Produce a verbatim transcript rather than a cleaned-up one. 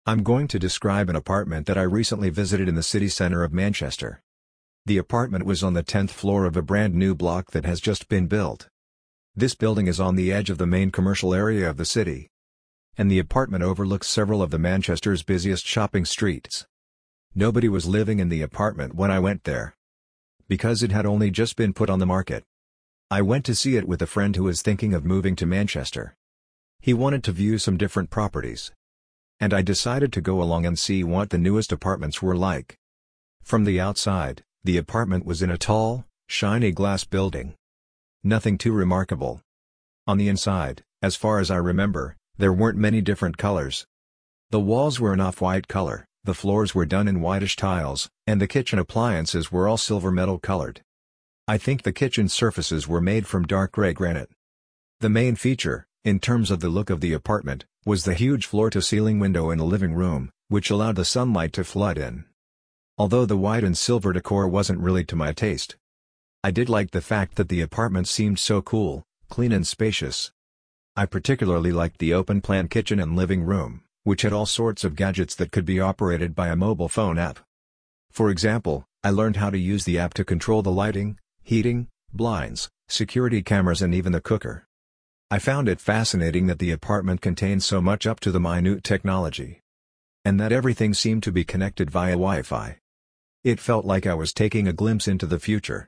I'm going to describe an apartment that I recently visited in the city centre of Manchester. The apartment was on the tenth floor of a brand new block that has just been built. This building is on the edge of the main commercial area of the city. And the apartment overlooks several of the Manchester's busiest shopping streets. Nobody was living in the apartment when I went there, because it had only just been put on the market. I went to see it with a friend who was thinking of moving to Manchester. He wanted to view some different properties, and I decided to go along and see what the newest apartments were like. From the outside, the apartment was in a tall, shiny glass building. Nothing too remarkable. On the inside, as far as I remember, there weren't many different colors. The walls were an off-white color, the floors were done in whitish tiles, and the kitchen appliances were all silver metal colored. I think the kitchen surfaces were made from dark gray granite. The main feature, in terms of the look of the apartment, was the huge floor-to-ceiling window in the living room, which allowed the sunlight to flood in. Although the white and silver decor wasn't really to my taste, I did like the fact that the apartment seemed so cool, clean and spacious. I particularly liked the open-plan kitchen and living room, which had all sorts of gadgets that could be operated by a mobile phone app. For example, I learned how to use the app to control the lighting, heating, blinds, security cameras and even the cooker. I found it fascinating that the apartment contained so much up to the minute technology, and that everything seemed to be connected via Wi-Fi. It felt like I was taking a glimpse into the future.